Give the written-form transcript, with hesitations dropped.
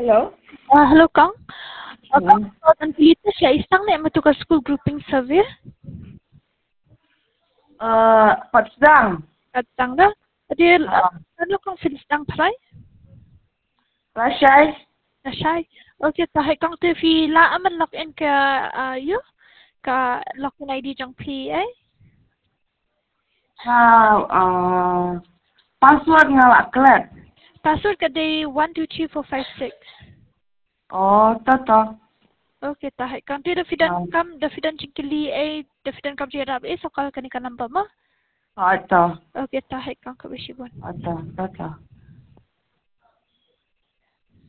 Hello? Hello, Kang. Kang, Hmm. nanti saya isang na matuka school grouping survey. Potsdam. Katang da. Adi, Uh, ano kang filistang paray? Rashai. Nasay. Okay, tahay kang TV la aman lock in ka you ka lock in ID jang PA. Password nga klat. Password ka day 123456. Oh, toto. Okay, tahay kang ti the fidan chingkili the fidan kam chirab so kal kani ka number mo. Ito. Okay, tahay kang kabisibon. Ito.